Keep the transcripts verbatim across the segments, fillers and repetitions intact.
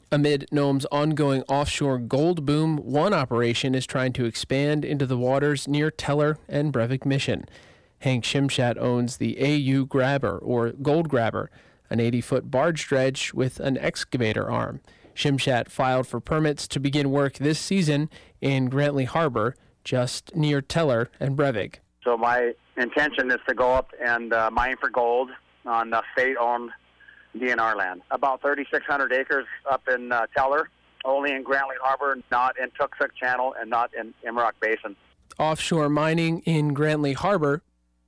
Amid Nome's ongoing offshore gold boom, one operation is trying to expand into the waters near Teller and Brevik Mission. Hank Shimshat owns the A U Grabber, or Gold Grabber, an eighty-foot barge dredge with an excavator arm. Shimshat filed for permits to begin work this season in Grantley Harbor, just near Teller and Brevik. So my intention is to go up and uh, mine for gold on uh, state-owned D N R land. About thirty-six hundred acres up in uh, Teller, only in Grantley Harbor, not in Tuxuk Channel, and not in Imrock Basin. Offshore mining in Grantley Harbor,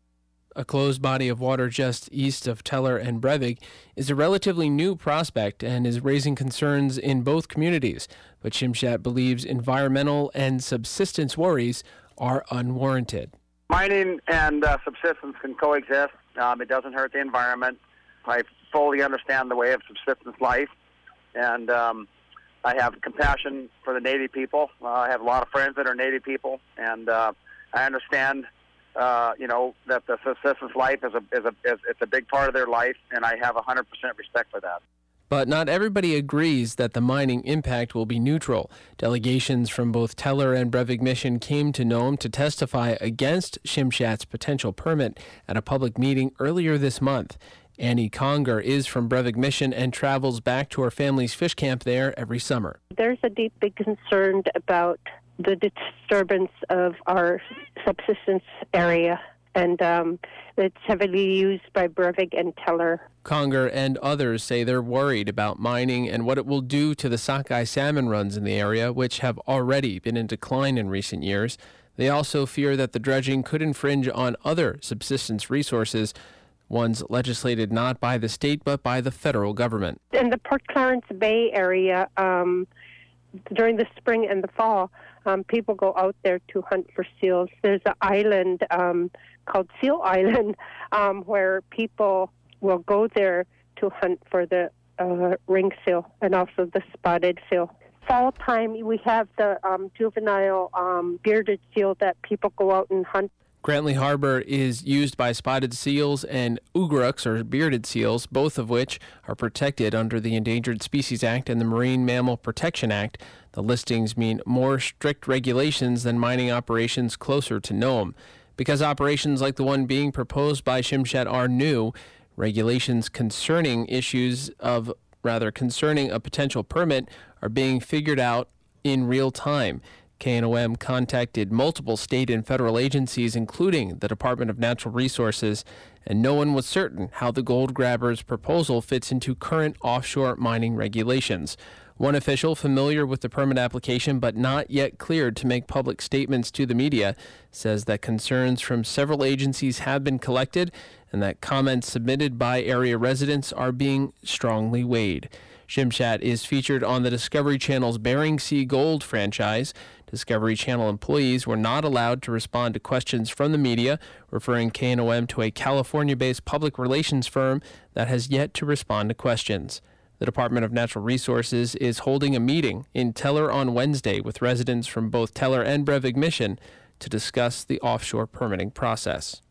a closed body of water just east of Teller and Brevik, is a relatively new prospect and is raising concerns in both communities. But Shimshat believes environmental and subsistence worries are unwarranted. Mining and uh, subsistence can coexist. Um, it doesn't hurt the environment. I fully understand the way of subsistence life, and um, I have compassion for the Native people. Uh, I have a lot of friends that are Native people, and uh, I understand, uh, you know, that the subsistence life is a is a is, it's a big part of their life, and I have one hundred percent respect for that. But not everybody agrees that the mining impact will be neutral. Delegations from both Teller and Brevik Mission came to Nome to testify against Shimshat's potential permit at a public meeting earlier this month. Annie Conger is from Brevik Mission and travels back to her family's fish camp there every summer. There's a deep, big concern about the disturbance of our subsistence area, and um, it's heavily used by Brevik and Teller. Conger and others say they're worried about mining and what it will do to the sockeye salmon runs in the area, which have already been in decline in recent years. They also fear that the dredging could infringe on other subsistence resources, ones legislated not by the state but by the federal government. In the Port Clarence Bay area, um, during the spring and the fall, um, people go out there to hunt for seals. There's an island um, called Seal Island um, where people will go there to hunt for the uh, ring seal and also the spotted seal. Fall time, we have the um, juvenile um, bearded seal that people go out and hunt. Grantley Harbor is used by spotted seals and ugrux, or bearded seals, both of which are protected under the Endangered Species Act and the Marine Mammal Protection Act. The listings mean more strict regulations than mining operations closer to Nome. Because operations like the one being proposed by Shimshat are new, regulations concerning issues of, rather concerning a potential permit are being figured out in real time. K N O M contacted multiple state and federal agencies, including the Department of Natural Resources, and no one was certain how the Gold Grabber's proposal fits into current offshore mining regulations. One official familiar with the permit application but not yet cleared to make public statements to the media says that concerns from several agencies have been collected and that comments submitted by area residents are being strongly weighed. Shimshat is featured on the Discovery Channel's Bering Sea Gold franchise. Discovery Channel employees were not allowed to respond to questions from the media, referring K N O M to a California-based public relations firm that has yet to respond to questions. The Department of Natural Resources is holding a meeting in Teller on Wednesday with residents from both Teller and Brevik Mission to discuss the offshore permitting process.